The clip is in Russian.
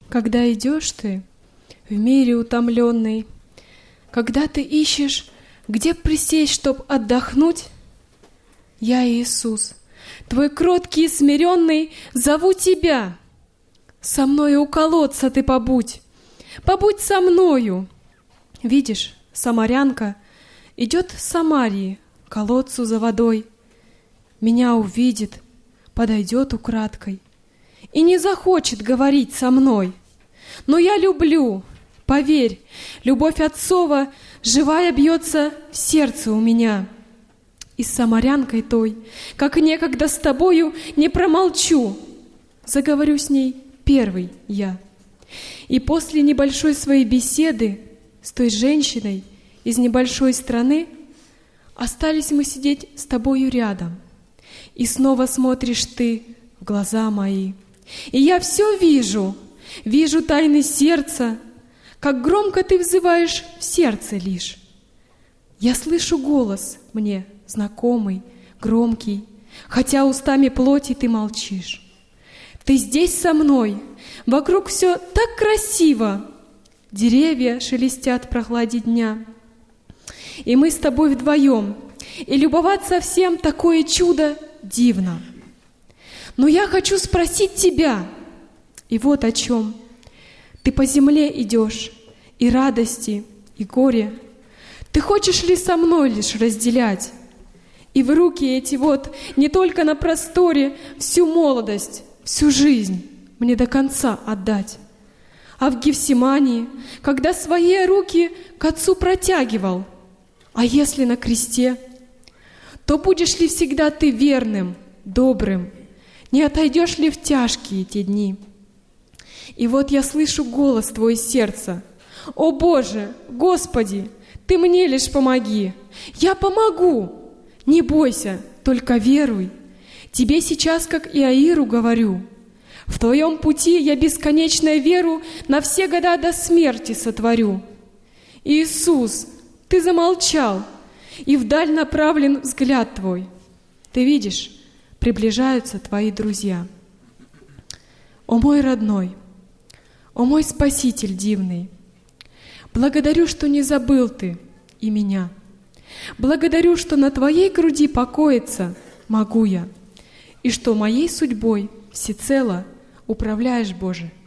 Когда идешь ты в мире утомленный, когда ты ищешь, где присесть, чтоб отдохнуть, я, Иисус, Твой кроткий и смиренный, зову Тебя. Со мною у колодца ты побудь, побудь со мною. Видишь, самарянка идет с Самарии к колодцу за водой, меня увидит, подойдет украдкой и не захочет говорить со мной. Но я люблю, поверь, любовь Отцова живая бьется в сердце у меня. И с самарянкой той, как некогда с тобою, не промолчу, заговорю с ней первый я. И после небольшой своей беседы с той женщиной из небольшой страны остались мы сидеть с тобою рядом. И снова смотришь ты в глаза мои. И я все вижу, вижу тайны сердца, как громко ты взываешь в сердце лишь. Я слышу голос мне знакомый, громкий, хотя устами плоти ты молчишь. Ты здесь со мной, вокруг все так красиво, деревья шелестят в прохладе дня. И мы с тобой вдвоем, и любоваться всем такое чудо дивно. Но я хочу спросить тебя, и вот о чем. Ты по земле идешь, и радости, и горе. Ты хочешь ли со мной лишь разделять? И в руки эти вот не только на просторе всю молодость, всю жизнь мне до конца отдать. А в Гефсимании, когда свои руки к Отцу протягивал, а если на кресте, то будешь ли всегда ты верным, добрым, не отойдешь ли в тяжкие те дни? И вот я слышу голос Твой из сердца. О Боже, Господи, Ты мне лишь помоги. Я помогу. Не бойся, только веруй. Тебе сейчас, как Иаиру, говорю. В Твоем пути я бесконечную веру на все года до смерти сотворю. Иисус, Ты замолчал, и вдаль направлен взгляд Твой. Ты видишь, приближаются Твои друзья. О мой родной, о мой Спаситель дивный, благодарю, что не забыл Ты и меня. Благодарю, что на Твоей груди покоиться могу я, и что моей судьбой всецело управляешь, Боже,